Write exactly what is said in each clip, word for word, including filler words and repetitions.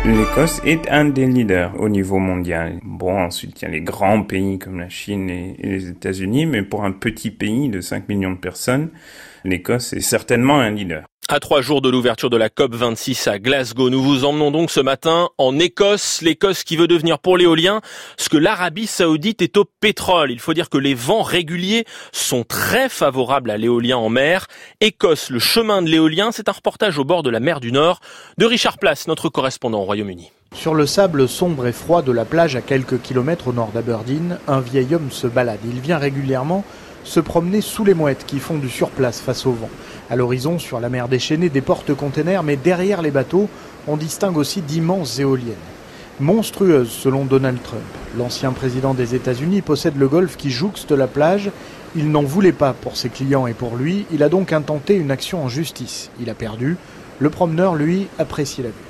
L'Écosse est un des leaders au niveau mondial. Bon, ensuite, il y a les grands pays comme la Chine et les États-Unis, mais pour un petit pays de cinq millions de personnes, l'Écosse est certainement un leader. À trois jours de l'ouverture de la C O P vingt-six à Glasgow, nous vous emmenons donc ce matin en Écosse. L'Écosse qui veut devenir pour l'éolien ce que l'Arabie Saoudite est au pétrole. Il faut dire que les vents réguliers sont très favorables à l'éolien en mer. Écosse, le chemin de l'éolien, c'est un reportage au bord de la mer du Nord de Richard Place, notre correspondant au Royaume-Uni. Sur le sable sombre et froid de la plage à quelques kilomètres au nord d'Aberdeen, un vieil homme se balade. Il vient régulièrement se promener sous les mouettes qui font du surplace face au vent. À l'horizon, sur la mer déchaînée, des porte-containers, mais derrière les bateaux, on distingue aussi d'immenses éoliennes. Monstrueuses selon Donald Trump. L'ancien président des États-Unis possède le golfe qui jouxte la plage. Il n'en voulait pas pour ses clients et pour lui. Il a donc intenté une action en justice. Il a perdu. Le promeneur, lui, apprécie la vue.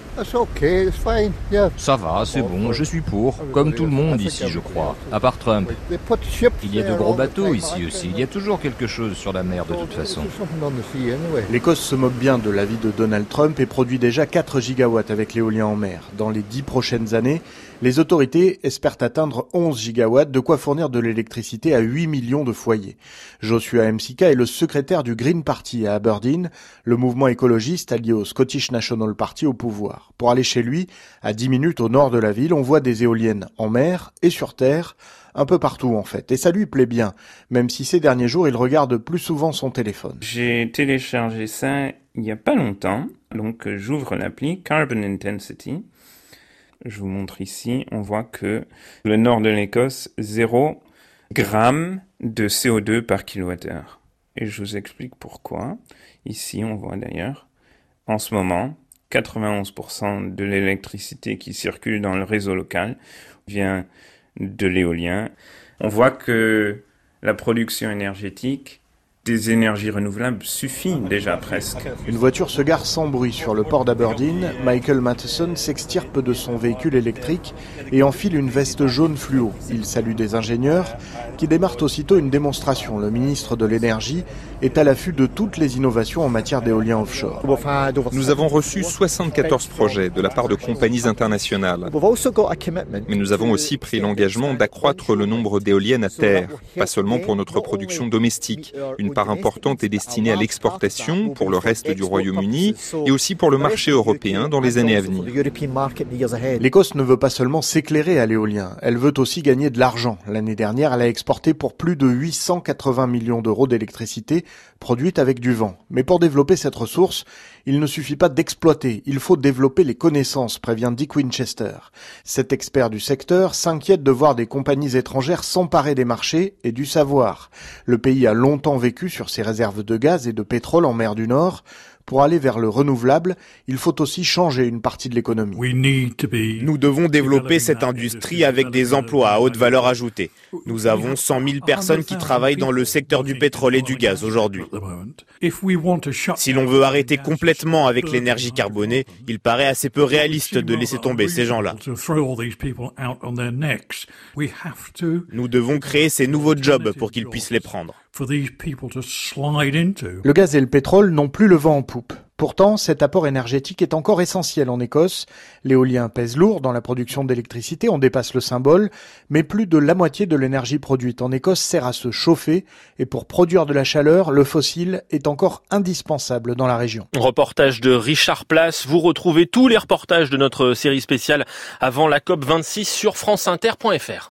Ça va, c'est bon, je suis pour. Comme tout le monde ici, je crois. À part Trump. Il y a de gros bateaux ici aussi. Il y a toujours quelque chose sur la mer de toute façon. L'Écosse se moque bien de l'avis de Donald Trump et produit déjà quatre gigawatts avec l'éolien en mer. Dans les dix prochaines années, les autorités espèrent atteindre onze gigawatts, de quoi fournir de l'électricité à huit millions de foyers. Joshua Msika est le secrétaire du Green Party à Aberdeen, le mouvement écologiste allié au Scottish National Party au pouvoir. Pour aller chez lui, à dix minutes au nord de la ville, on voit des éoliennes en mer et sur terre, un peu partout en fait. Et ça lui plaît bien, même si ces derniers jours, il regarde plus souvent son téléphone. J'ai téléchargé ça il n'y a pas longtemps, donc j'ouvre l'appli Carbon Intensity. Je vous montre ici, on voit que le nord de l'Écosse, zéro gramme de C O deux par kilowattheure. Et je vous explique pourquoi. Ici, on voit d'ailleurs, en ce moment, quatre-vingt-onze pour cent de l'électricité qui circule dans le réseau local vient de l'éolien. On voit que la production énergétique des énergies renouvelables suffit déjà presque. Une voiture se gare sans bruit sur le port d'Aberdeen. Michael Matheson s'extirpe de son véhicule électrique et enfile une veste jaune fluo. Il salue des ingénieurs qui démarrent aussitôt une démonstration. Le ministre de l'Énergie est à l'affût de toutes les innovations en matière d'éolien offshore. Nous avons reçu soixante-quatorze projets de la part de compagnies internationales. Mais nous avons aussi pris l'engagement d'accroître le nombre d'éoliennes à terre, pas seulement pour notre production domestique. Une part importante est destinée à l'exportation pour le reste du Royaume-Uni et aussi pour le marché européen dans les années à venir. L'Écosse ne veut pas seulement s'éclairer à l'éolien, elle veut aussi gagner de l'argent. L'année dernière, elle a exporté pour plus de huit cent quatre-vingts millions d'euros d'électricité produite avec du vent. Mais pour développer cette ressource, il ne suffit pas d'exploiter, il faut développer les connaissances, prévient Dick Winchester. Cet expert du secteur s'inquiète de voir des compagnies étrangères s'emparer des marchés et du savoir. Le pays a longtemps vécu sur ses réserves de gaz et de pétrole en mer du Nord. Pour aller vers le renouvelable, il faut aussi changer une partie de l'économie. Nous devons développer cette industrie avec des emplois à haute valeur ajoutée. Nous avons cent mille personnes qui travaillent dans le secteur du pétrole et du gaz aujourd'hui. Si l'on veut arrêter complètement avec l'énergie carbonée, il paraît assez peu réaliste de laisser tomber ces gens-là. Nous devons créer ces nouveaux jobs pour qu'ils puissent les prendre. Le gaz et le pétrole n'ont plus le vent en poupe. Pourtant, cet apport énergétique est encore essentiel en Écosse. L'éolien pèse lourd dans la production d'électricité, on dépasse le symbole, mais plus de la moitié de l'énergie produite en Écosse sert à se chauffer, et pour produire de la chaleur, le fossile est encore indispensable dans la région. Reportage de Richard Place, vous retrouvez tous les reportages de notre série spéciale avant la C O P vingt-six sur franceinter point F R.